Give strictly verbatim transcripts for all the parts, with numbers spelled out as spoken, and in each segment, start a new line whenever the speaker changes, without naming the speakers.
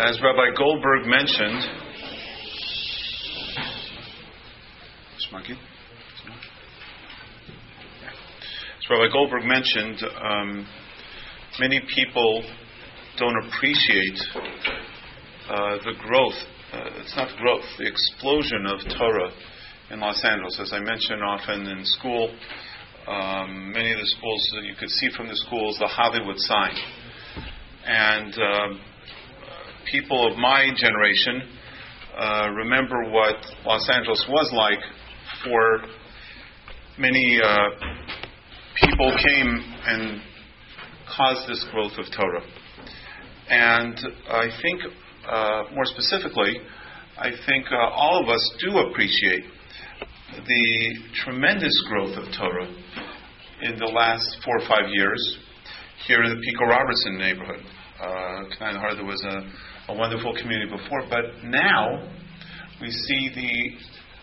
As Rabbi Goldberg mentioned, as Rabbi Goldberg mentioned, um, many people don't appreciate uh, the growth. Uh, it's not growth, the explosion of Torah in Los Angeles. As I mention often in school, um, many of the schools, you could see from the schools the Hollywood sign. And uh, people of my generation uh, remember what Los Angeles was like for many uh, people came and caused this growth of Torah. And I think, uh, more specifically, I think uh, all of us do appreciate the tremendous growth of Torah in the last four or five years here in the Pico Robertson neighborhood. Uh, Canaan Har, there was a, a wonderful community before, but now we see the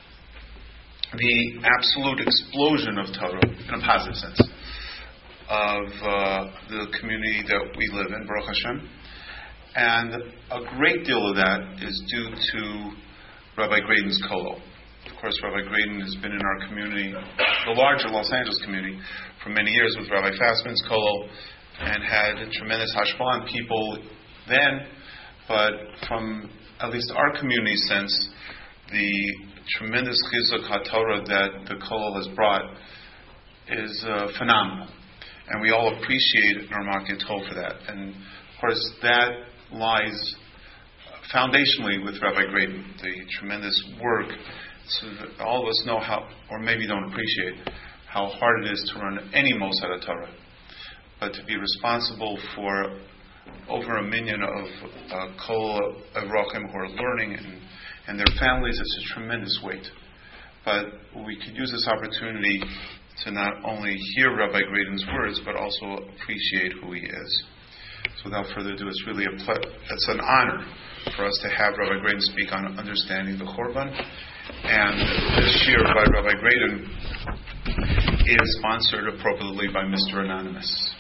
the absolute explosion of Torah in a positive sense of uh, the community that we live in, Baruch Hashem. And a great deal of that is due to Rabbi Graydon's kollel. Of course, Rabbi Graydon has been in our community, the larger Los Angeles community, for many years with Rabbi Fassman's kollel, and had a tremendous hashpah on people then, but from at least our community sense, the tremendous chizuk HaTorah that the kollel has brought is uh, phenomenal. And we all appreciate Narmak Tov for that. And of course, that lies foundationally with Rabbi Graydon, the tremendous work. So that all of us know how, or maybe don't appreciate, how hard it is to run any Mosad Torah. But to be responsible for over a million of uh, Kol Evrachim who are learning and, and their families, it's a tremendous weight. But we could use this opportunity to not only hear Rabbi Graydon's words, but also appreciate who he is. So without further ado, it's really a ple- it's an honor for us to have Rabbi Graydon speak on understanding the Chorban. And the shir by Rabbi Graydon is sponsored appropriately by Mister Anonymous.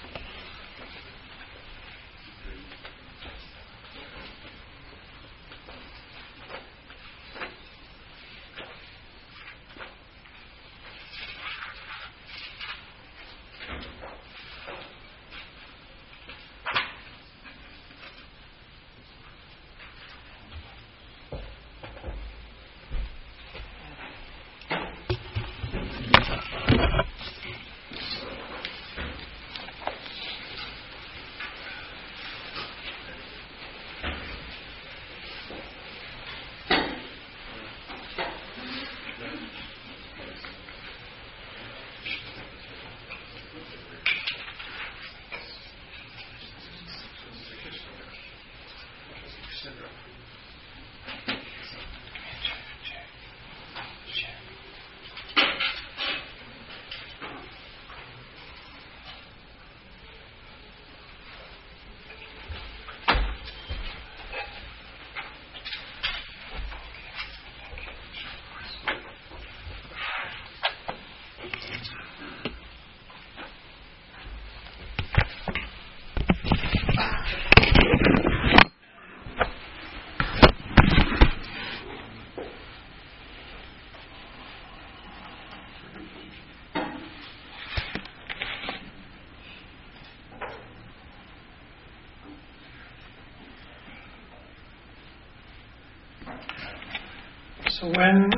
So when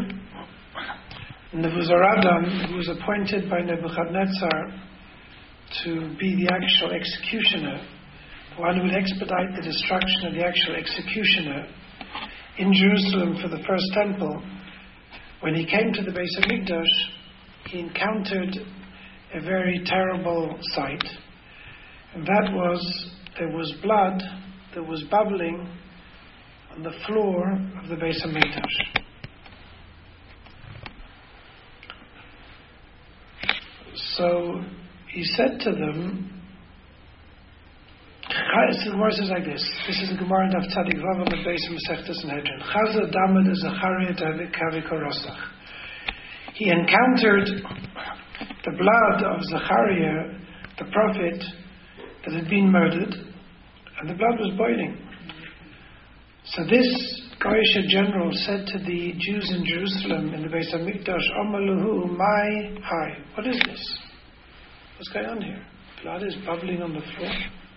Nebuzaradan was appointed by Nebuchadnezzar to be the actual executioner, the one who would expedite the destruction of the actual executioner in Jerusalem for the first temple, when he came to the Beis Hamikdash, he encountered a very terrible sight. And that was, there was blood that was bubbling on the floor of the Beis Hamikdash. So he said to them, the Gemara says like this. This is the Gemara in Daf Tzadik Vav on the base of Masechtas Sanhedrin. Chaza Damad Zachariah Kavikorosach. He encountered the blood of Zachariah, the prophet, that had been murdered, and the blood was boiling. So this Goyish general said to the Jews in Jerusalem in the Beis HaMikdash, Amaluhu, my hi, what is this? What's going on here? Blood is bubbling on the floor.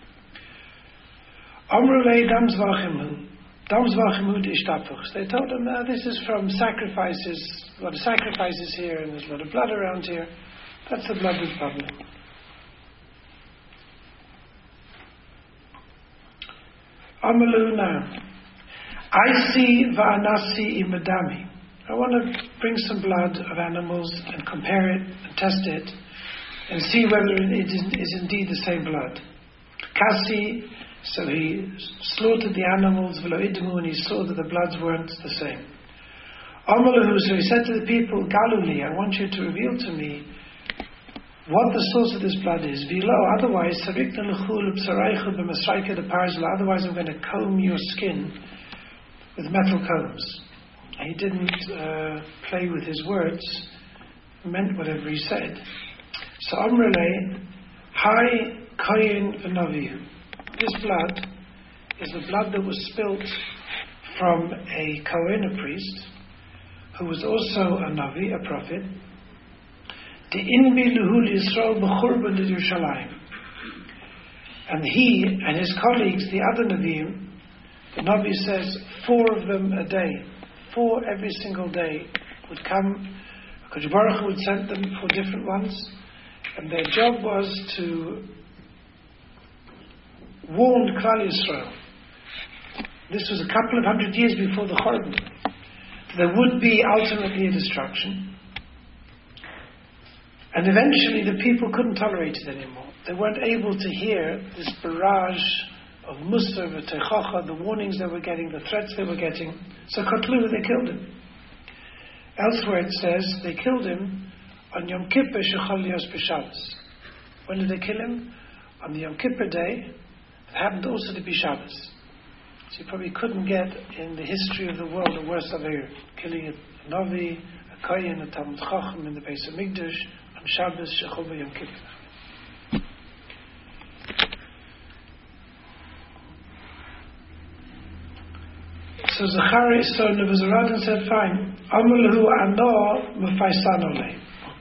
Amrulei damzvachimu, damzvachimu ishtapuch. They told him, uh, this is from sacrifices, a lot of sacrifices here, and there's a lot of blood around here. That's the blood that's bubbling. Amalu now. I see va'anasi imadami. I want to bring some blood of animals and compare it and test it and see whether it is, is indeed the same blood. Kasi, so he slaughtered the animals, v'lo idmu, and he saw that the bloods weren't the same. Amalahu, so he said to the people, Galuli, I want you to reveal to me what the source of this blood is. Vilo, otherwise, otherwise I'm going to comb your skin with metal combs. He didn't uh, play with his words, meant whatever he said. So Amrele, Hai Koyin V'Navihu. This blood is the blood that was spilt from a Kohen, a priest, who was also a Navi, a prophet. The Inbi Luhul Yisrael B'Churban Yerushalayim. And he and his colleagues, the other Naviim, the Navi says, four of them a day, four every single day would come. HaKadosh Baruch Hu would send them for different ones, and their job was to warn Klal Yisrael. This was a couple of hundred years before the Churban. There would be ultimately a destruction. And eventually the people couldn't tolerate it anymore. They weren't able to hear this barrage of Musar, V'Teichacha, the warnings they were getting, the threats they were getting. So Kotlu, they killed him. Elsewhere it says they killed him on Yom Kippur Shechol Lios B'Shabbos. When did they kill him? On the Yom Kippur day. It happened also to be Shabbos. So you probably couldn't get in the history of the world a worse Aveir. Killing a Navi, a Kohen, a Talmud Chacham in the Beis HaMikdash on Shabbos Shechol Yom Kippur. So Zachariah, so Nebuzaradan said, fine. Amalahu ano mufaisanole.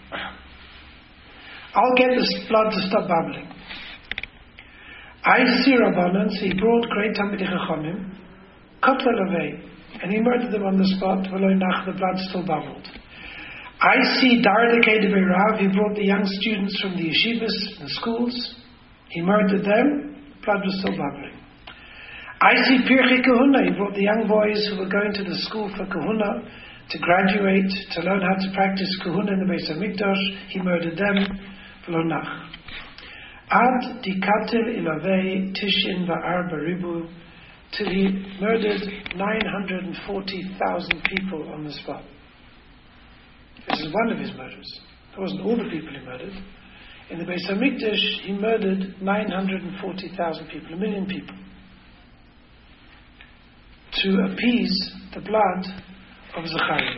I'll get this blood to stop bubbling. I see Rabbanan, so he brought great Talmidei Chachamim, Kotler Lavei, and he murdered them on the spot, V'loi nach, the blood still bubbled. I see Dardekei de Beirav, he brought the young students from the yeshivas and schools, he murdered them, blood was still bubbling. I see Pirchei Kahuna, he brought the young boys who were going to the school for Kahuna, to graduate, to learn how to practice Kahuna in the Beis HaMikdash, he murdered them, V'lo nach. Ad dikatil ilavei tishin va'arba ribu, till he murdered nine hundred forty thousand people on the spot. This is one of his murders. That wasn't all the people he murdered. In the Beis HaMikdash, he murdered nine hundred forty thousand people, a million people, to appease the blood of Zechariah.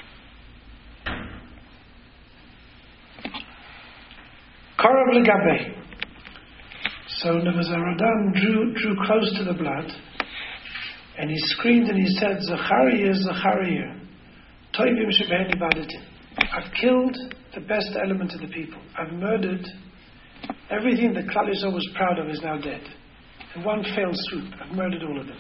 Karav legabei. So Nebuzaradan drew drew close to the blood, and he screamed and he said, Zechariah, Zechariah, toivim shebeheni badatim. I've killed the best element of the people. I've murdered everything that Klal Yisrael was proud of is now dead. In one fell swoop, I've murdered all of them.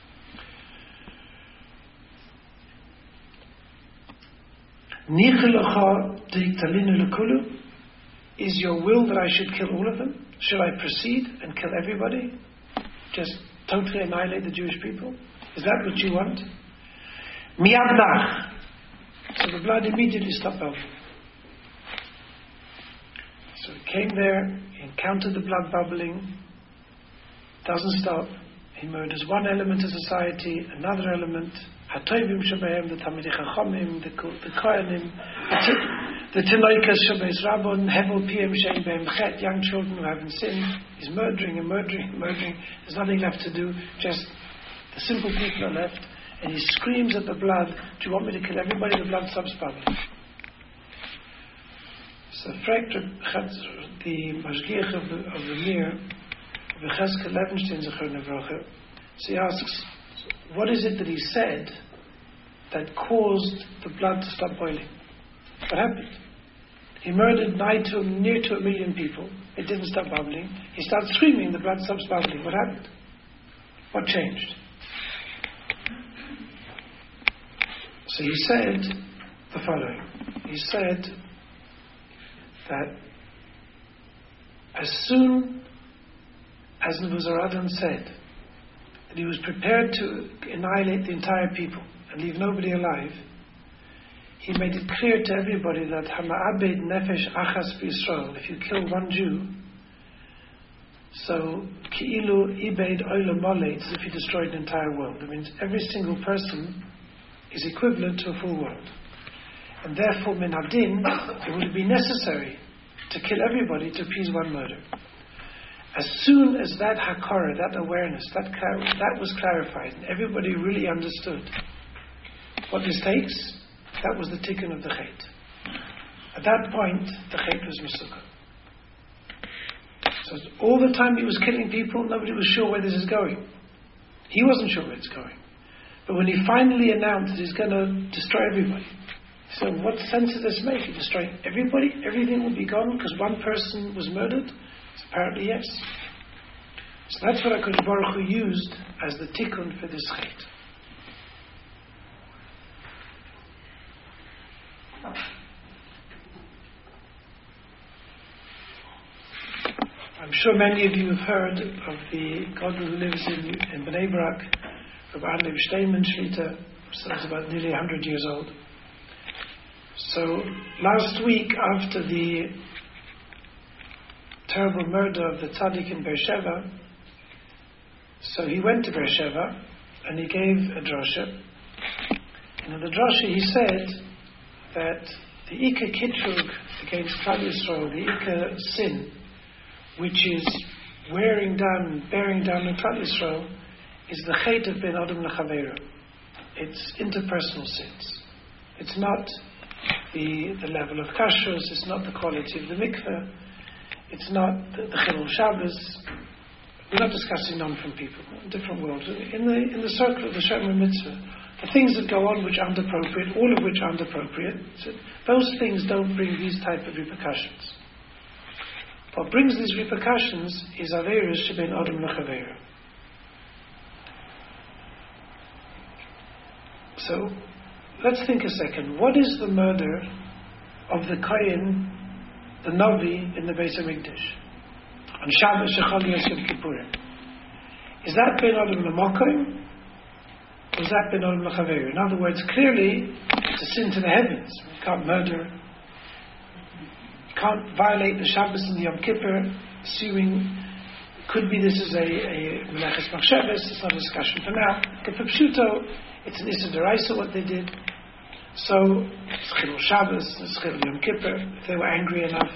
Nichelacha deiktalinu lekulu. Is your will that I should kill all of them? Should I proceed and kill everybody? Just totally annihilate the Jewish people? Is that what you want? Miyad. So the blood immediately stopped bubbling. So he came there, he encountered the blood bubbling, doesn't stop. He murders one element of society, another element. Hatoivim shebehem, the Talmidei Chachamim, the the Kohanim, the Tinoikas shebeis Rabbon, Hevel Piem shein behem chet, young children who haven't sinned. He's murdering and murdering and murdering. There's nothing left to do. Just the simple people are left. And he screams at the blood, do you want me to kill everybody? The blood stops bubbling. So the Mashgiach of the, of the Mir, V'cheskel Levenstein Zechor Nevrocher, so he asks, what is it that he said that caused the blood to stop boiling? What happened? He murdered nigh to near to a million people. It didn't stop bubbling. He starts screaming, the blood stops bubbling. What happened? What changed? So he said the following. He said that as soon as Nebuzaradan said that he was prepared to annihilate the entire people and leave nobody alive, he made it clear to everybody that Hama'abed Nefesh Achas B'Yisrael, if you kill one Jew, so Ki'ilu Ibed Oila Moleh, as if he destroyed the entire world. That means every single person is equivalent to a full world. And therefore, min hadin, it would be necessary to kill everybody to appease one murder. As soon as that hakara, that awareness, that clar- that was clarified, and everybody really understood what this takes, that was the tikkun of the chet. At that point, the chet was mesukah. So all the time he was killing people, nobody was sure where this is going. He wasn't sure where it's going. But when he finally announced that he's going to destroy everybody, so what sense does this make? He destroyed everybody? Everything will be gone because one person was murdered? So apparently yes. So that's what HaKadosh Baruch Hu used as the tikkun for this chet. I'm sure many of you have heard of the God who lives in, in Bnei Brak, Rabbi Adlev Steinman Shlita, so he's about nearly one hundred years old. So last week, after the terrible murder of the tzaddik in Beersheba, so he went to Beersheba and he gave a drosha. And in the drosha he said that the Ika Kitrug against Klal Yisrael, the Ika sin, which is wearing down, bearing down on Klal Yisrael, is the chet of Ben Adam L'Chaveiro. It's interpersonal sins. It's not the the level of kashrus, it's not the quality of the mikveh, it's not the, the Chilul Shabbos. We're not discussing non-from people, different worlds. In the in the circle of the Shemra Mitzvah, the things that go on which aren't appropriate, all of which aren't appropriate, so those things don't bring these type of repercussions. What brings these repercussions is Aveirus Sheben Adam L'Chaveiro. So, let's think a second. What is the murder of the Kohen, the Navi, in the Beis HaMikdash? On Shabbos, Shechal Yom Kippurim. Is that Ben Adam L'Mokoim? Or is that Ben Adam L'Chaveiro? In other words, clearly, it's a sin to the heavens. You can't murder. You can't violate the Shabbos and the Yom Kippur, assuming could be this is a, a Meleches Machshavos. It's not a discussion for now. Kepipshuto, it's an Issa D'Oraisa what they did. So, it's Chilul Shabbos, it's Chilul Yom Kippur, if they were angry enough.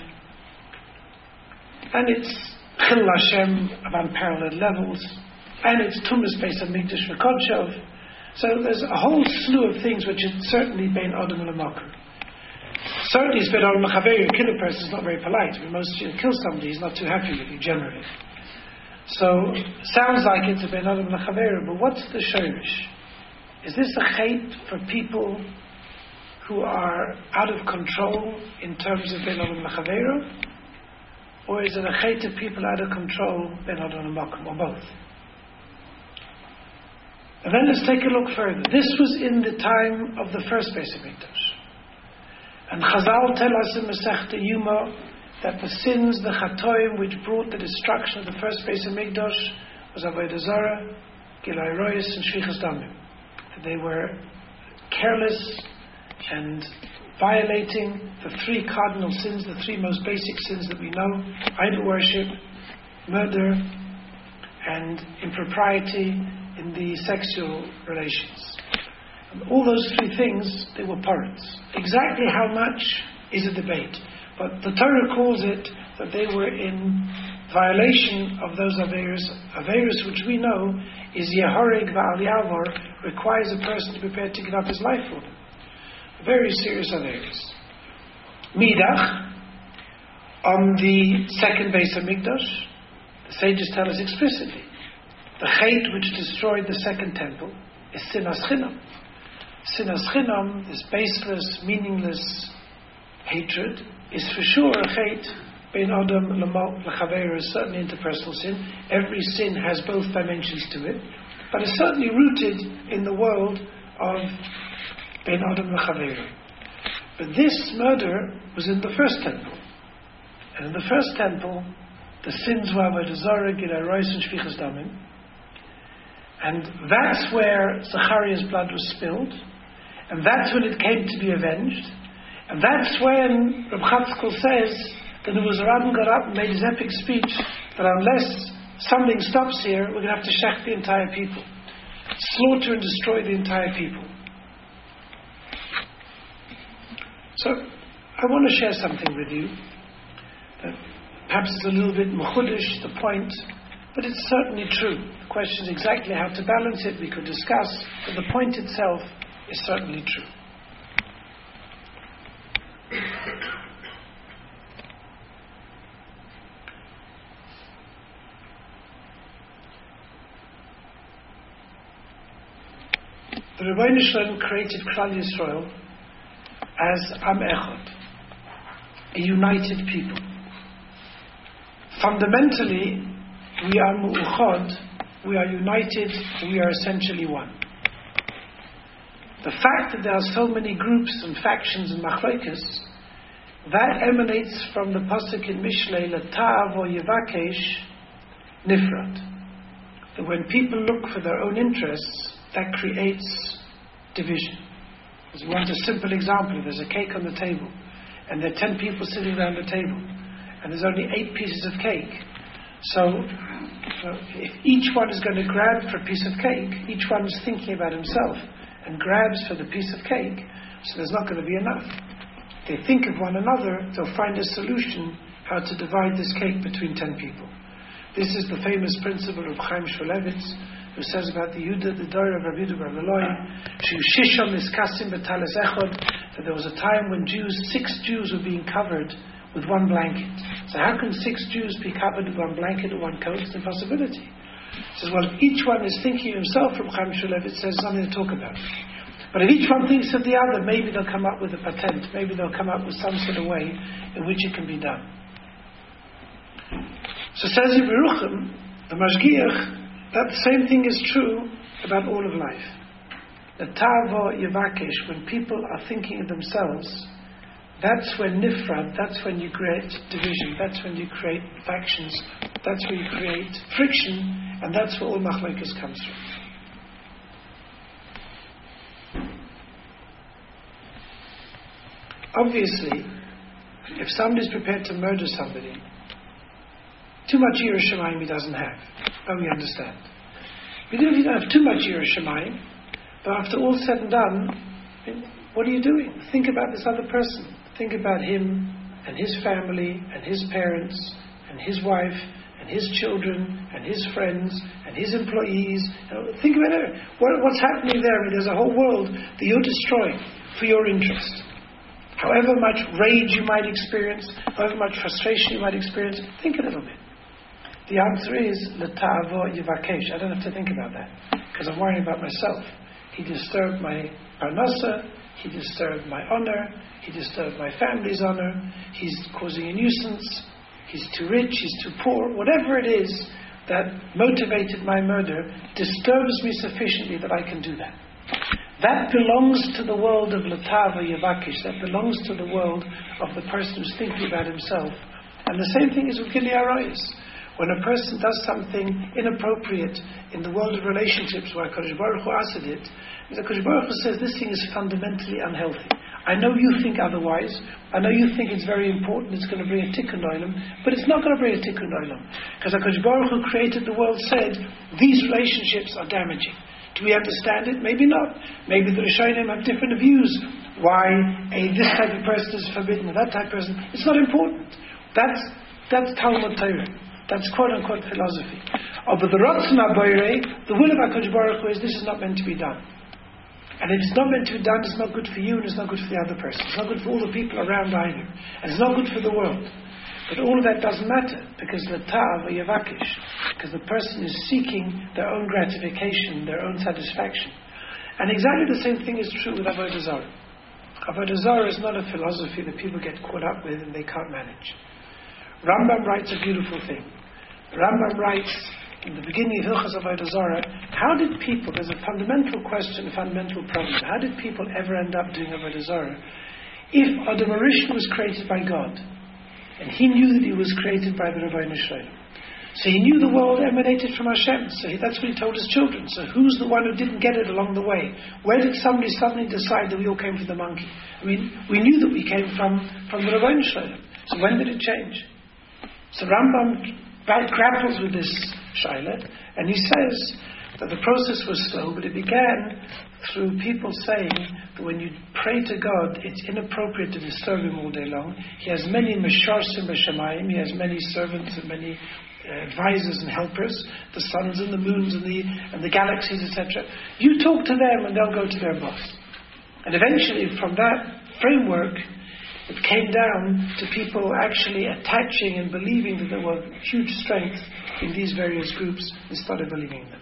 And it's Chilul Hashem of unparalleled levels. And it's Tumas Beis HaMikdash V'Kodshov. So there's a whole slew of things which is certainly Bein Adam L'Makom. Certainly it's Bein Adam L'Chaveiro. Kill a person is not very polite. I mean, most you kill somebody, he's not too happy with you generally. So, sounds like it's a Ben Adam L'Chaveiro, but what's the shorish? Is this a chet for people who are out of control in terms of Ben Adam L'Chaveiro? Or is it a chet of people out of control, Ben Adam L'Makom, or both? And then let's take a look further. This was in the time of the first Beis HaMikdash. And Chazal tell us in Masechta Yuma that the sins, the chatoim, which brought the destruction of the first Beis HaMikdash was Avodah Zarah, Gilai Royas, and Shvichas Damim. That they were careless and violating the three cardinal sins, the three most basic sins that we know: idol worship, murder, and impropriety in the sexual relations. And all those three things, they were parrots. Exactly how much is a debate. But the Torah calls it that they were in violation of those Aveirus. Aveirus, which we know, is Yehorig Va'al Yavor, requires a person to be prepared to give up his life for them. A very serious Aveirus. Midach, on the second Beis HaMikdash, the sages tell us explicitly, the chet which destroyed the second temple, is sinas chinam. Sinas chinam, this baseless, meaningless hatred, is for sure a hate bein adam l'mal l'chaver, is certainly interpersonal sin. Every sin has both dimensions to it, but is certainly rooted in the world of bein adam l'chaver. But this murder was in the first temple. And in the first temple, the sins were avodah zarah, gilui arayos, and shfichas damim. And that's where Zachariah's blood was spilled. And that's when it came to be avenged. And that's when Reb Chatzkel says that the Rebbe got up and made his epic speech that unless something stops here, we're going to have to shech the entire people. Slaughter and destroy the entire people. So, I want to share something with you that perhaps is a little bit mechudesh, the point, but it's certainly true. The question is exactly how to balance it, we could discuss, but the point itself is certainly true. The Rebbeinu Shalom created Klal Yisrael as Am Echad, a united people. Fundamentally, we are Mu'uchad, we are united, we are essentially one. The fact that there are so many groups and factions and machlokes, that emanates from the pasuk in Mishlei, L'ta'av o yevakesh nifrat. That when people look for their own interests, that creates division. As we want a simple example, there's a cake on the table, and there are ten people sitting around the table, and there's only eight pieces of cake. So, so if each one is going to grab for a piece of cake, each one is thinking about himself and grabs for the piece of cake, so there's not going to be enough. If they think of one another, they'll find a solution how to divide this cake between ten people. This is the famous principle of Chaim Shmulevitz, who says about the Yudah, the Dor of Rabbi Yehuda bar Eloi, Shishon Miskasim B'Talis Echad, that there was a time when Jews, six Jews were being covered with one blanket. So how can six Jews be covered with one blanket or one coat? It's an impossibility. He says, well, if each one is thinking of himself, from Chaim Shmulevitz says something to talk about. But if each one thinks of the other, maybe they'll come up with a patent, maybe they'll come up with some sort of way in which it can be done. So says Yerucham, the Mashgiach, that the same thing is true about all of life. The Tavo Yevakesh, when people are thinking of themselves, that's when Nifrad, that's when you create division, that's when you create factions, that's when you create friction, and that's where all machlokes comes from. Obviously, if somebody is prepared to murder somebody, too much Yirah Shamayim he doesn't have. But we understand. Even if you don't have too much Yirah Shamayim, but after all said and done, what are you doing? Think about this other person. Think about him and his family and his parents and his wife and his children and his friends and his employees. Think about it. What, what's happening there? I mean, there's a whole world that you're destroying for your interest. However much rage you might experience, however much frustration you might experience, think a little bit. The answer is, L'ta'avo Yevakesh. I don't have to think about that, because I'm worrying about myself. He disturbed my parnasa, he disturbed my honor, he disturbed my family's honor, he's causing a nuisance, he's too rich, he's too poor, whatever it is that motivated my murder disturbs me sufficiently that I can do that. That belongs to the world of L'ta'avo Yevakesh, that belongs to the world of the person who's thinking about himself. And the same thing is with Gilui Arayos. When a person does something inappropriate in the world of relationships where HaKadosh Baruch Hu asked it, HaKadosh Baruch Hu says this thing is fundamentally unhealthy. I know you think otherwise. I know you think it's very important, it's going to bring a tikkun olam, but it's not going to bring a tikkun olam. Because HaKadosh Baruch Hu created the world, said, these relationships are damaging. Do we understand it? Maybe not. Maybe the Rishonim have different views. Why a, this type of person is forbidden, and that type of person. It's not important. That's, that's Talmud Torah. That's quote-unquote philosophy. Oh, but the Ratzon HaBorei, the will of HaKadosh Baruch Hu is this is not meant to be done. And if it's not meant to be done, it's not good for you and it's not good for the other person. It's not good for all the people around either. And it's not good for the world. But all of that doesn't matter, because L'ta'avo Yevakesh, because the person is seeking their own gratification, their own satisfaction. And exactly the same thing is true with Avodah Zarah. Avodah Zarah is not a philosophy that people get caught up with and they can't manage. Rambam writes a beautiful thing. Rambam writes in the beginning of Hilchos Avodah Zarah, how did people, there's a fundamental question, a fundamental problem, how did people ever end up doing Avodah Zarah? If Adam Rishon was created by God, and he knew that he was created by the Rebbeinu Shalom, so he knew the world emanated from Hashem, so he, that's what he told his children. So who's the one who didn't get it along the way? Where did somebody suddenly decide that we all came from the monkey? I mean, we knew that we came from, from the Rebbeinu Shalom. So when did it change? So Rambam grapples with this Shaila, and he says that the process was slow, but it began through people saying that when you pray to God, it's inappropriate to disturb him all day long. He has many mesharsim b'shamayim, he has many servants and many uh, advisors and helpers, the suns and the moons and the and the galaxies, et cetera. You talk to them and they'll go to their boss. And eventually, from that framework, it came down to people actually attaching and believing that there was huge strength in these various groups and started believing in them.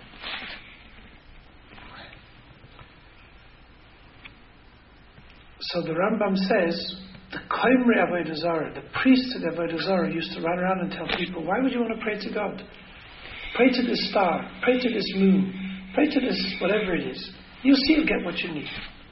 So the Rambam says, the Koimri Avodah Zarah, the priests of Avodah Zarah used to run around and tell people, why would you want to pray to God? Pray to this star, pray to this moon, pray to this whatever it is. You'll see you'll get what you need.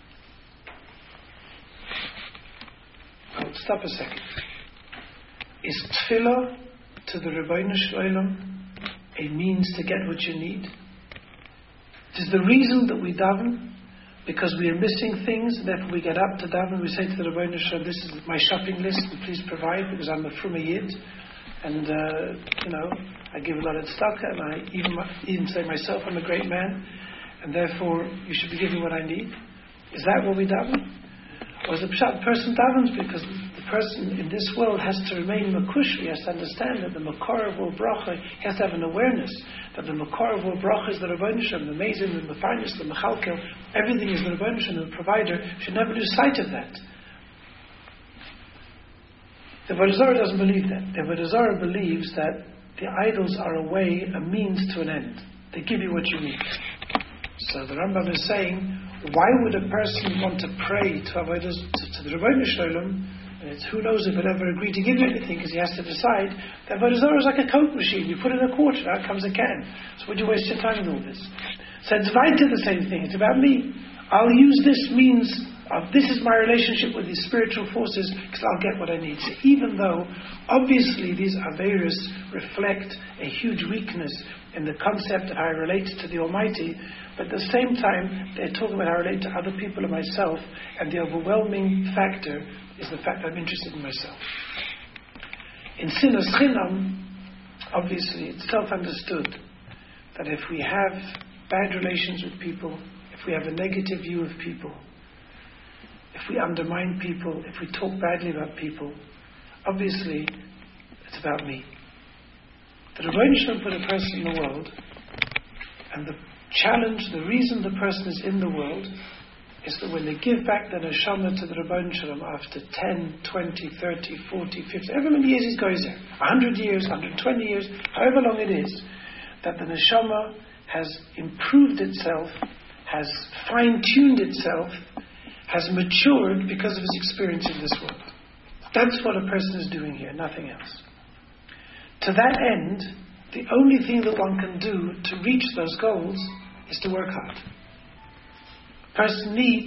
Oh, stop a second. Is tefillah to the Rebbeinu Shalom a means to get what you need? Is the reason that we daven because we are missing things, and therefore we get up to daven, we say to the Rebbeinu Shalom, this is my shopping list, and please provide, because I'm a fruma yid, and uh, you know, I give a lot of tzedakah, and I even, even say myself, I'm a great man, and therefore you should be giving what I need. Is that what we daven? Or is the person davens because the person in this world has to remain makush? He has to understand that the makor of all bracha, he has to have an awareness that the makor of all bracha is the Rebbeinu Shalom, the mezin, the mefarnis, the mechalkel, everything is the Rebbeinu Shalom, the provider. Should never lose sight of that. The Avodah Zarah doesn't believe that. The Avodah Zarah believes that the idols are a way, a means to an end. They give you what you need. So the Rambam is saying, why would a person want to pray to Avodah, to, to the Rebbeinu Shalom? And it's who knows if he'll ever agree to give you anything, because he has to decide. The Avodah Zarah is like a Coke machine. You put in a quarter, out comes a can. So would you waste your time with all this? So it's weiter the same thing. It's about me. I'll use this means of, this is my relationship with these spiritual forces, because I'll get what I need. So even though, obviously, these Averis reflect a huge weakness in the concept of how I relate to the Almighty, but at the same time, they're talking about how I relate to other people and myself, and the overwhelming factor is the fact that I'm interested in myself. In Sinas Chinam, obviously, it's self-understood that if we have bad relations with people, if we have a negative view of people, if we undermine people, if we talk badly about people, obviously, it's about me. The Rebbeinu Shalom put a person in the world, and the challenge, the reason the person is in the world, is that when they give back the neshama to the Rebbeinu Shalom after ten, twenty, thirty, forty, fifty, however many years he goes there, one hundred years, one hundred twenty years, however long it is, that the neshama has improved itself, has fine-tuned itself, has matured because of his experience in this world. That's what a person is doing here, nothing else. To that end, the only thing that one can do to reach those goals is to work hard. A person needs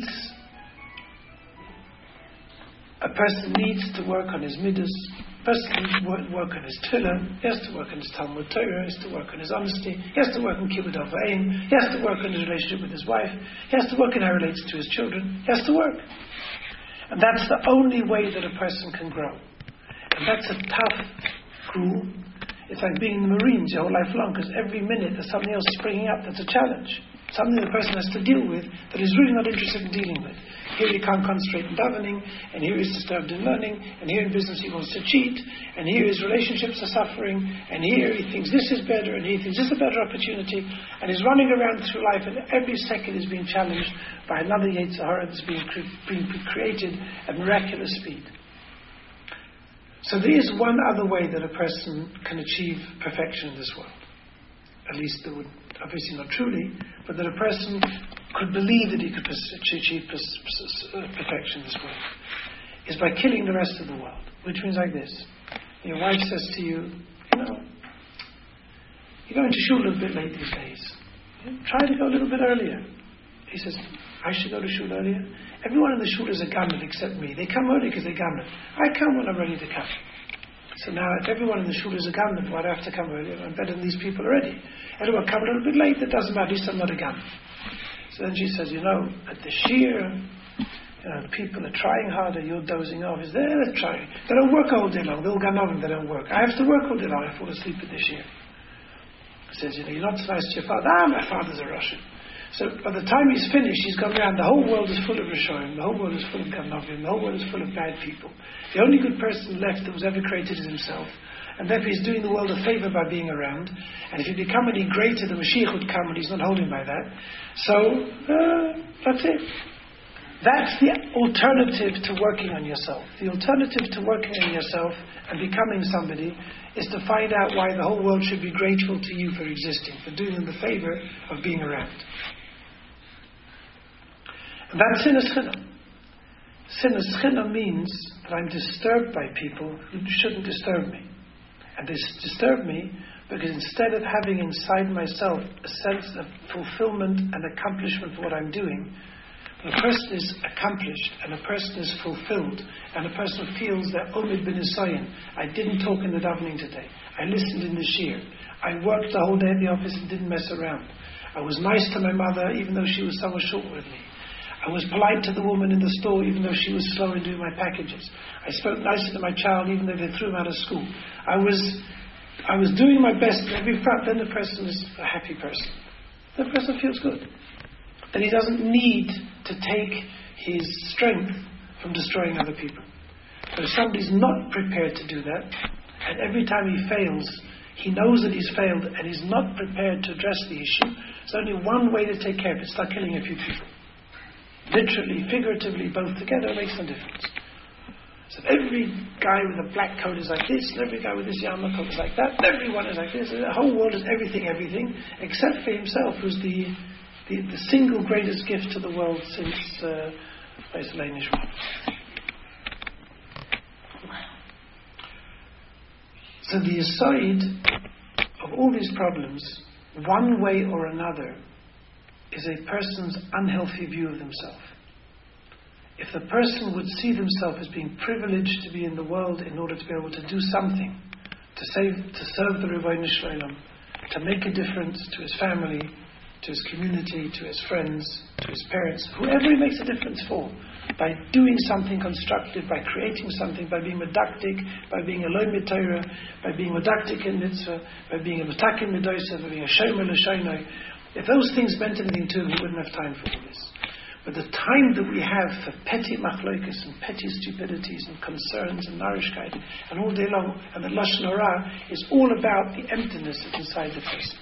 a person needs to work on his midas. A person needs to work, work on his tefillah. He has to work on his Talmud Torah. He has to work on his honesty. He has to work on kibbud av v'aim. He has to work on his relationship with his wife. He has to work on how he relates to his children. He has to work. And that's the only way that a person can grow. And that's a tough, cruel. It's like being in the Marines your whole life long, because every minute there's something else springing up that's a challenge. Something the person has to deal with that he's really not interested in dealing with. Here he can't concentrate in davening, and here he's disturbed in learning, and here in business he wants to cheat, and here his relationships are suffering, and here he thinks this is better, and he thinks this is a better opportunity, and he's running around through life, and every second is being challenged by another Yetzer Hara that's being, cre- being created at miraculous speed. So there is one other way that a person can achieve perfection in this world. At least, there would, obviously not truly, but that a person could believe that he could achieve perfection this way, is by killing the rest of the world. Which means like this. Your wife says to you, you know, you're going to shul a little bit late these days. Try to go a little bit earlier. He says, I should go to shul earlier? Everyone in the shul is a gammon except me. They come early because they're gammon. I come when I'm ready to come. So now if everyone in the shul is a gammon, why do I have to come earlier? I'm better than these people already. Everyone come a little bit late, that doesn't matter, at least I'm not a gammon. So then she says, you know, at the shir, you know, people are trying harder, you're dozing off. Is there? They're trying. They don't work all day long. They'll ganovim, they don't work. I have to work all day long. I fall asleep at the shir. He says, you know, you're not so nice to your father. Ah, my father's a Russian. So by the time he's finished, he's gone around, the whole world is full of Rishonim, the whole world is full of Ganovim, the whole world is full of bad people. The only good person left that was ever created is himself. And therefore he's doing the world a favor by being around. And if he become any greater, the Mashiach would come, and he's not holding by that. So, uh, that's it. That's the alternative to working on yourself. The alternative to working on yourself and becoming somebody is to find out why the whole world should be grateful to you for existing, for doing them the favor of being around. And that's Sinas Chinam. Sinas Chinam means that I'm disturbed by people who shouldn't disturb me. And they disturb me because instead of having inside myself a sense of fulfillment and accomplishment for what I'm doing, when a person is accomplished and a person is fulfilled and a person feels that Omid bin Isayin, I didn't talk in the davening today, I listened in the shir, I worked the whole day at the office and didn't mess around, I was nice to my mother even though she was somewhat short with me, I was polite to the woman in the store even though she was slow in doing my packages, I spoke nicely to my child even though they threw him out of school, I was I was doing my best in every front. Then the person is a happy person. The person feels good. Then he doesn't need to take his strength from destroying other people. But if somebody's not prepared to do that, and every time he fails, he knows that he's failed and he's not prepared to address the issue, there's only one way to take care of it: start killing a few people. Literally, figuratively, both together makes no difference. So every guy with a black coat is like this, and every guy with this yarmulke coat is like that, and everyone is like this, and the whole world is everything, everything, except for himself, who's the the, the single greatest gift to the world since uh, So the aside of all these problems, one way or another, is a person's unhealthy view of themselves. If the person would see themselves as being privileged to be in the world in order to be able to do something, to save, to serve the Ribono Shel Olam, to make a difference to his family, to his community, to his friends, to his parents, whoever he makes a difference for, by doing something constructive, by creating something, by being medactic, by being a loy Torah, by being medactic in mitzvah, by being a metak in midosa, by being a shomer l'shoinai, if those things meant anything to him, he wouldn't have time for all this. But the time that we have for petty machlokas and petty stupidities and concerns and narishkeit and all day long, and the lashon hara is all about the emptiness that's inside the person.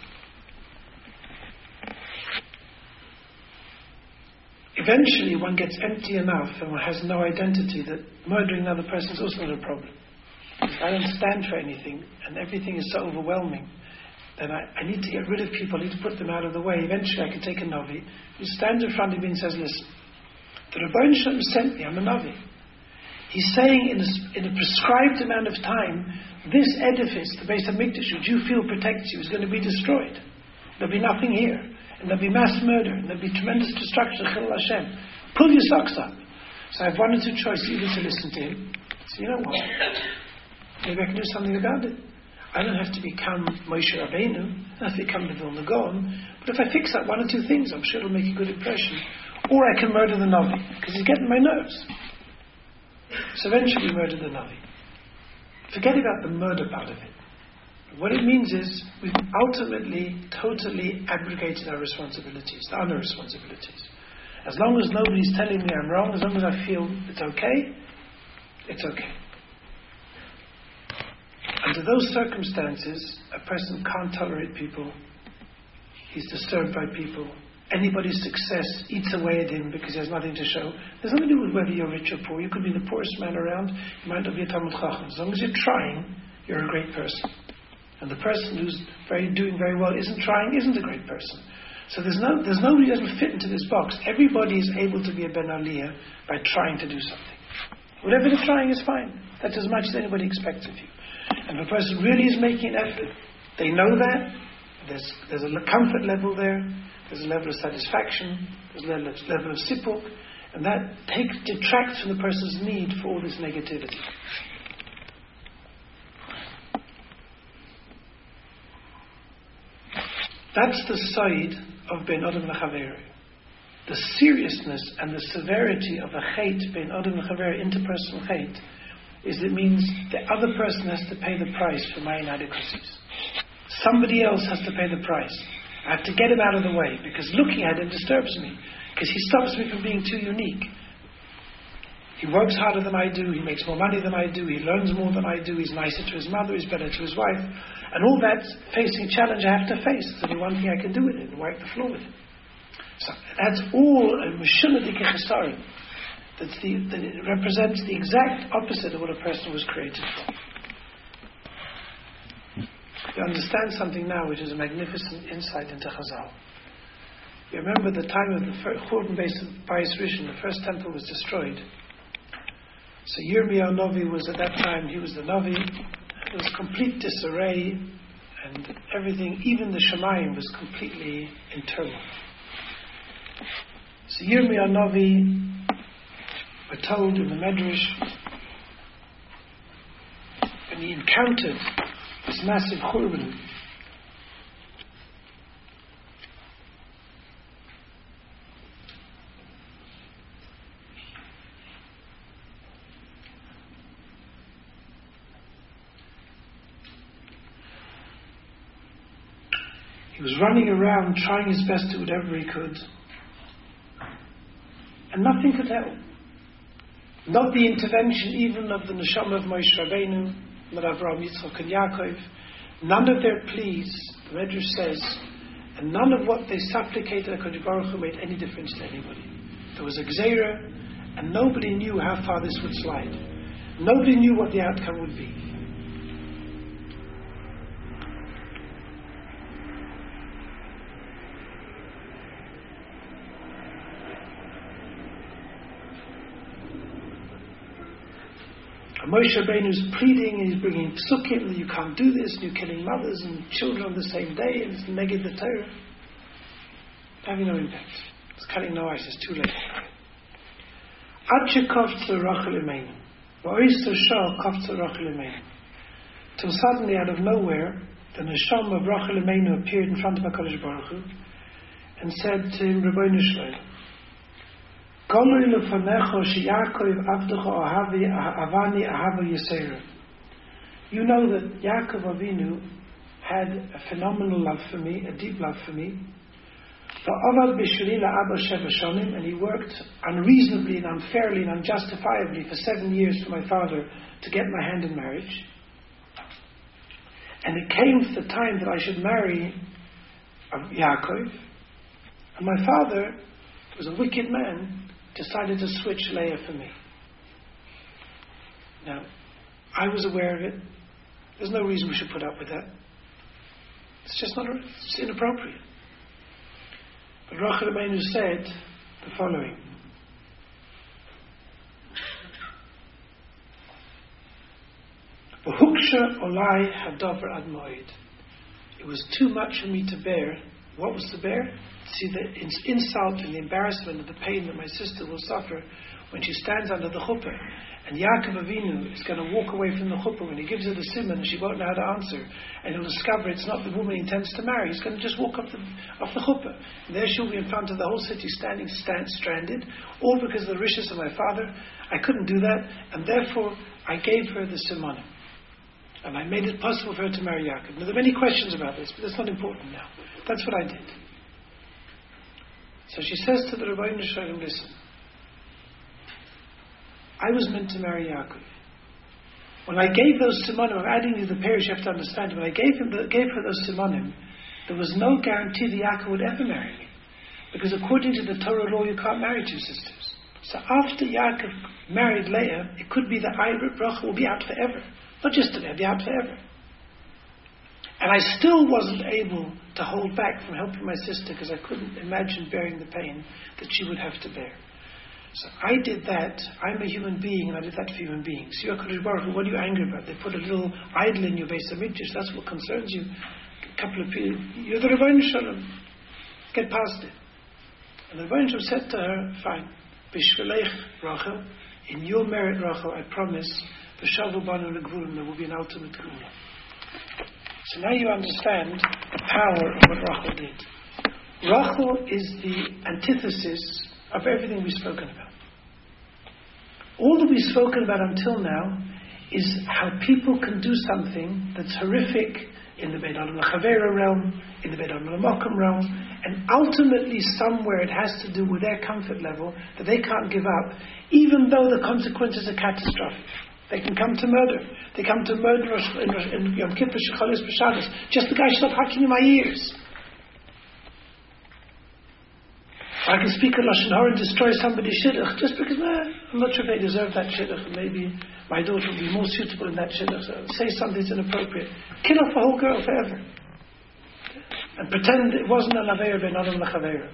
Eventually one gets empty enough and one has no identity that murdering another person is also not a problem. If I don't stand for anything and everything is so overwhelming, then I, I need to get rid of people, I need to put them out of the way. Eventually I can take a Navi who stands in front of me and says, listen, the Ribono Shel Olam sent me, I'm a Navi. He's saying in a, in a prescribed amount of time, this edifice, the Beis HaMikdash, which you feel protects you, is going to be destroyed. There'll be nothing here. And there'll be mass murder, and there'll be tremendous destruction, Chilul Hashem. Pull your socks up. So I have one or two choices, either to listen to him. So you know what? Maybe I can do something about it. I don't have to become Moshe Rabbeinu, I don't have to become the Vilna Gaon, but if I fix up one or two things, I'm sure it'll make a good impression. Or I can murder the Navi, because he's getting my nerves. So eventually murder the Navi. Forget about the murder part of it. What it means is, we've ultimately, totally abrogated our responsibilities, the other responsibilities. As long as nobody's telling me I'm wrong, as long as I feel it's okay, it's okay. Under those circumstances, a person can't tolerate people. He's disturbed by people. Anybody's success eats away at him because he has nothing to show. There's nothing to do with whether you're rich or poor. You could be the poorest man around. You might not be a Talmud Chacham. As long as you're trying, you're a great person. And the person who's very doing very well isn't trying, isn't a great person. So there's no, there's nobody who doesn't fit into this box. Everybody is able to be a Ben Aliyah by trying to do something. Whatever they're trying is fine. That's as much as anybody expects of you. And if a person really is making an effort, they know that. There's, there's a comfort level there. There's a level of satisfaction. There's a level of, level of sipuk. And that takes, detracts from the person's need for all this negativity. That's the side of Ben Adam L'Chaveru. The seriousness and the severity of a chait, Ben Adam L'Chaveru, interpersonal chait, is it means the other person has to pay the price for my inadequacies. Somebody else has to pay the price. I have to get him out of the way, because looking at him disturbs me, because he stops me from being too unique. He works harder than I do, he makes more money than I do, he learns more than I do, he's nicer to his mother, he's better to his wife, and all that facing challenge I have to face. There's only one thing I can do with it, and wipe the floor with it. So that's all a Meshuladik Chesarim. That's the, that it represents the exact opposite of what a person was created for. You understand something now which is a magnificent insight into Chazal. You remember the time of the Churban Bayis Rishon, the first temple was destroyed. So Yirmiyahu Novi was at that time, he was the Novi. There was complete disarray and everything, even the Shemayim was completely in turmoil. So Yirmiyahu Novi, we're told in the Medrash, when he encountered this massive Churban, he was running around trying his best to do whatever he could, and nothing could help. Not the intervention even of the Neshama of Moshe Rabbeinu, not Avraham, Yitzchak and Yaakov. None of their pleas, the Medrash says, and none of what they supplicated HaKadosh Baruch Hu made any difference to anybody. There was a Gzeira, and nobody knew how far this would slide. Nobody knew what the outcome would be. Moshe Rabbeinu is pleading, and he's bringing psukim that you can't do this, and you're killing mothers and children on the same day, and it's neged the Torah. Having no impact. It's cutting no ice, it's too late. Ad shekofta Rachel Imeinu. Va'oisa shah kofta Rachel Imeinu. Till suddenly, out of nowhere, the Neshama of Rachel Imeinu appeared in front of HaKadosh Baruch Hu and said to him, Rebbeinu Shloim, you know that Yaakov Avinu had a phenomenal love for me, a deep love for me. And he worked unreasonably and unfairly and unjustifiably for seven years for my father to get my hand in marriage. And it came to the time that I should marry Yaakov. And my father, who was a wicked man, decided to switch Leah for me. Now, I was aware of it. There's no reason we should put up with that. It's just not, it's inappropriate. But Rachel Imeinu said the following. V'huksha olai hadavar ad moed. It was too much for me to bear. What was to bear? See the insult and the embarrassment and the pain that my sister will suffer when she stands under the chuppah. And Yaakov Avinu is going to walk away from the chuppah when he gives her the simon and she won't know how to answer. And he'll discover it's not the woman he intends to marry. He's going to just walk off the, off the chuppah. And there she'll be in front of the whole city standing stand, stranded, all because of the riches of my father. I couldn't do that, and therefore I gave her the simon. And I made it possible for her to marry Yaakov. Now there are many questions about this, but that's not important now. That's what I did. So she says to the Rebbeinu Shalom, listen, I was meant to marry Yaakov. When I gave those simonim, I'm adding you the parish, you have to understand, when I gave, him the, gave her those simonim, there was no guarantee that Yaakov would ever marry me. Because according to the Torah law, you can't marry two sisters. So after Yaakov married Leah, it could be that I, Rachel, will be out forever. Not just today, I'll be out forever. And I still wasn't able to hold back from helping my sister because I couldn't imagine bearing the pain that she would have to bear. So I did that. I'm a human being, and I did that for human beings. You're HaKadosh Baruch Hu, what are you angry about? They put a little idol in your Beis HaMikdash. That's what concerns you. A couple of people. You're the Rebbeinu Shalom. Get past it. And the Rebbeinu Shalom said to her, fine. B'shvileich, Rachel, in your merit, Rachel, I promise, B'shavu banu l'gvulim, there will be an ultimate gula. So now you understand the power of what Rachel did. Rachel is the antithesis of everything we've spoken about. All that we've spoken about until now is how people can do something that's horrific in the Beit Adam L'Chavera realm, in the Beit Adam L'Mokum realm, and ultimately somewhere it has to do with their comfort level that they can't give up, even though the consequences are catastrophic. They can come to murder. They come to murder in Yom Kippur, Shechalis, B'Shabbos. Just the guy stopped hacking in my ears. I can speak a Lashon Hara and destroy somebody's shidduch just because nah, I'm not sure if they deserve that shidduch, and maybe my daughter will be more suitable in that shidduch. So say something that's inappropriate. Kill off the whole girl forever. And pretend it wasn't an Aveira ben Adam l'Chavera.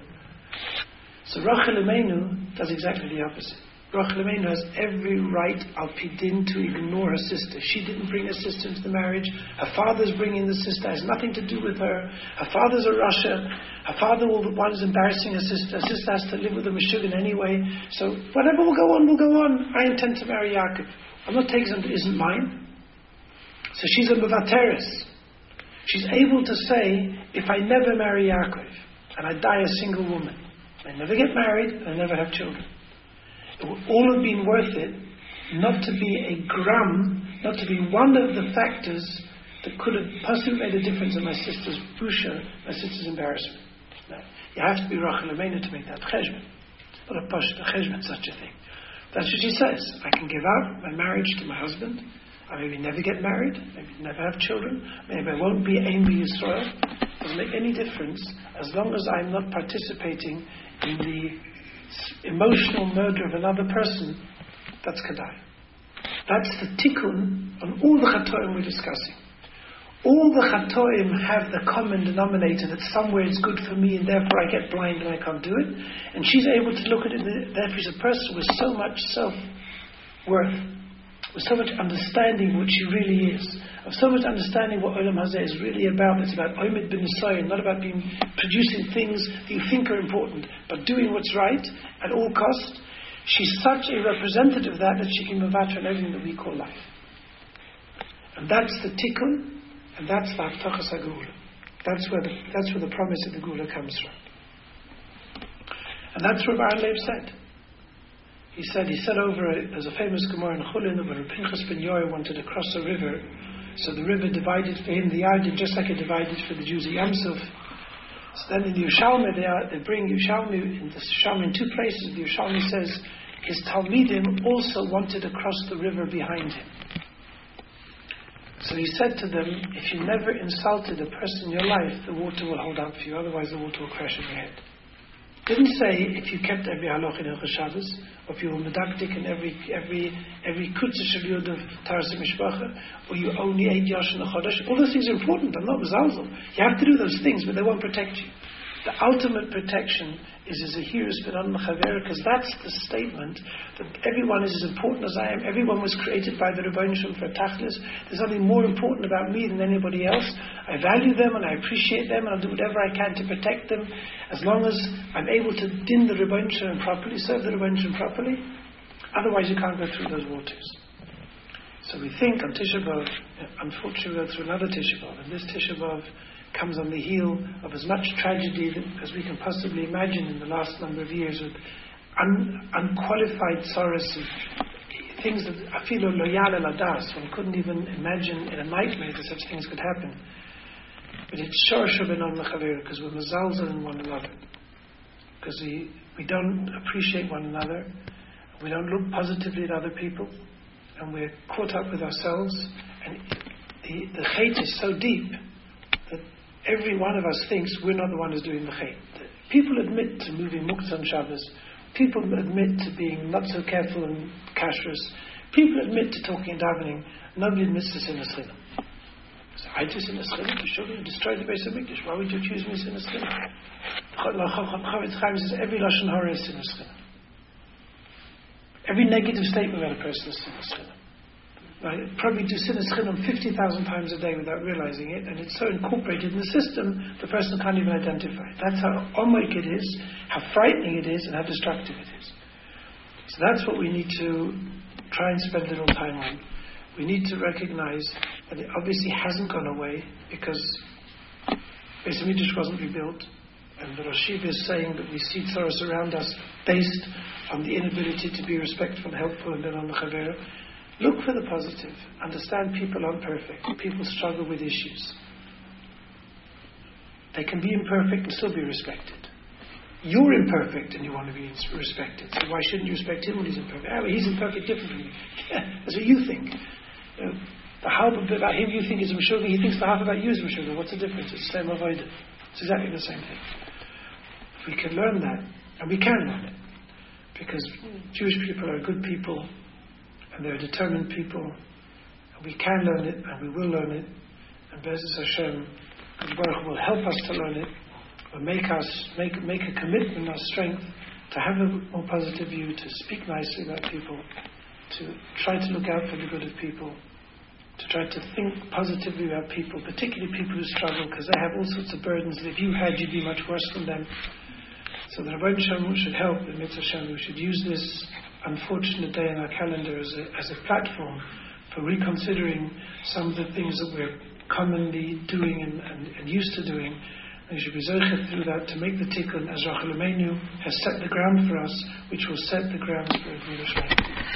So Rachel Imeinu does exactly the opposite. Rachel Imeinu has every right al pidin to ignore her sister. She didn't bring her sister into the marriage. Her father's bringing the sister. It has nothing to do with her. Her father's a Russia. Her father will be the one who's embarrassing her sister. Her sister has to live with a Meshuggah anyway. So whatever will go on, will go on. I intend to marry Yaakov. I'm not taking something that isn't mine. So she's a Mevateres. She's able to say, if I never marry Yaakov, and I die a single woman, I never get married, and I never have children, it would all have been worth it not to be a gram, not to be one of the factors that could have possibly made a difference in my sister's busha, my sister's embarrassment. Now, you have to be Rachel Imeinu to make that cheshbon. It's not a pashut cheshbon, such a thing. That's what she says. I can give up my marriage to my husband. I maybe never get married, maybe never have children, maybe I won't be Ein B'Yisrael. It doesn't make any difference as long as I'm not participating in the emotional murder of another person. That's Kedai. That's the tikkun on all the chatoim we're discussing. All the chatoim have the common denominator that somewhere it's good for me and therefore I get blind and I can't do it. And she's able to look at it, therefore she's a person with so much self-worth, with so much understanding what she really is, of so much understanding what Olam Hazeh is really about. It's about Omed bin Nisayon, not about being producing things that you think are important, but doing what's right at all costs. She's such a representative of that that she can mavatra on everything that we call life. And that's the tikkun, and that's the Haftachas HaGeula. That's where the that's where the promise of the Geula comes from. And that's what Aaron Leib said. He said, he said over, a, there's a famous Gemara in Chulin where Pinchas ben Yoel wanted to cross a river, so the river divided for him the Yarden just like it divided for the Jews of Yam Suf. So then in the Yerushalmi, they, are, they bring Yerushalmi, in the Yerushalmi in two places, the Yerushalmi says, his Talmidim also wanted to cross the river behind him. So he said to them, if you never insulted a person in your life, the water will hold out for you, otherwise the water will crash on your head. Didn't say if you kept every halach in Hilchos Shabbos, or if you were medaktik in every every every kutzah shel yud of Taras Mishpacha, or you only ate Yosh in the Chodesh. All those things are important. I'm not mezalzel. You have to do those things, but they won't protect you. The ultimate protection is as a hero ben Adam l'Chavera, because that's the statement that everyone is as important as I am. Everyone was created by the Rebbeinu Shalom for tachlis. There's nothing more important about me than anybody else. I value them and I appreciate them, and I'll do whatever I can to protect them, as long as I'm able to din the Rebbeinu Shalom properly, serve the Rebbeinu Shalom properly. Otherwise, you can't go through those waters. So we think on Tisha B'Av, unfortunately, we go through another Tisha B'Av, and this Tisha B'Av comes on the heel of as much tragedy as we can possibly imagine in the last number of years, with un, unqualified sorrows and things that I feel are loyal al adas. One couldn't even imagine in a nightmare that such things could happen. But it's shor ben on l'chavera, because we're mezalzel in one another, because we, we don't appreciate one another, we don't look positively at other people, and we're caught up with ourselves, and the, the hate is so deep that every one of us thinks we're not the one who's doing the hate. People admit to moving muktzah on Shabbos. People admit to being not so careful in kashrus. People admit to talking and davening. Nobody admits to sin as chinam. So I just in a Schillah, the Shulchan destroyed the base of Mikdash. Why would you accuse me of sin a Schillah? Chavetz Chaim says every Lashon Hara is sin a Schillah. Every negative statement about a person is sin a Schillah. I probably do sin a Schillah fifty thousand times a day without realizing it, and it's so incorporated in the system, the person can't even identify it. That's how omik it is, how frightening it is, and how destructive it is. So that's what we need to try and spend a little time on. We need to recognize that it obviously hasn't gone away because Beis Hamikdash wasn't rebuilt, and the Rosh Yeshiva is saying that we see tzaros around us based on the inability to be respectful and helpful and then on the chavera. Look for the positive. Understand people aren't perfect. People struggle with issues. They can be imperfect and still be respected. You're imperfect and you want to be respected. So why shouldn't you respect him when he's imperfect? Oh, he's imperfect different from you. Yeah, that's what you think. You know, the half about him you think is Meshuggah, he thinks the half about you is Meshuggah. What's the difference? It's the same avodah. It's exactly the same thing. If we can learn that, and we can learn it, because Jewish people are good people, and they're determined people, and we can learn it, and we will learn it, and Be'ezus Hashem, God Baruch Hu will help us to learn it, will make us make make a commitment, our strength, to have a more positive view, to speak nicely about people, to try to look out for the good of people, to try to think positively about people, particularly people who struggle, because they have all sorts of burdens that if you had, you'd be much worse than them. So the Rabbi Shalom should help, the Mitzvah Shalom, we should use this unfortunate day in our calendar as a, as a platform for reconsidering some of the things that we're commonly doing and, and, and used to doing. And we should be zocheh through that to make the tikkun as Rachel Aleinu has set the ground for us, which will set the ground for Gvul Shalom.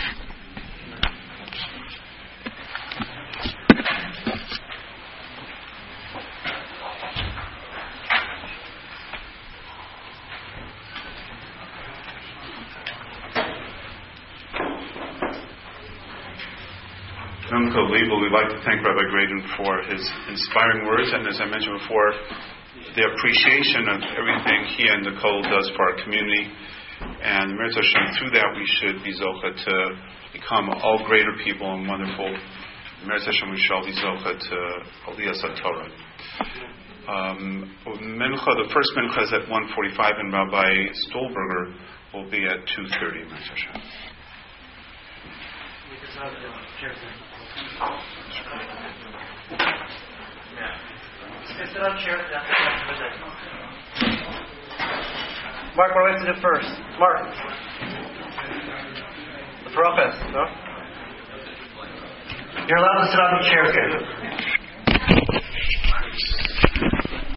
We'd like to thank Rabbi Graydon for his inspiring words, and as I mentioned before, the appreciation of everything he and Nicole does for our community. And Mirza Hashem, through that we should be zocheh to become all greater people and wonderful. Mirza Hashem, we shall be zocheh to Aliyas HaTorah. Um, mincha, the first mincha is at one forty-five, and Rabbi Stolberger will be at two thirty. Mirza Hashem.
Mark, what do I have to do first? Mark. The process, no? You're allowed to sit on the chair here.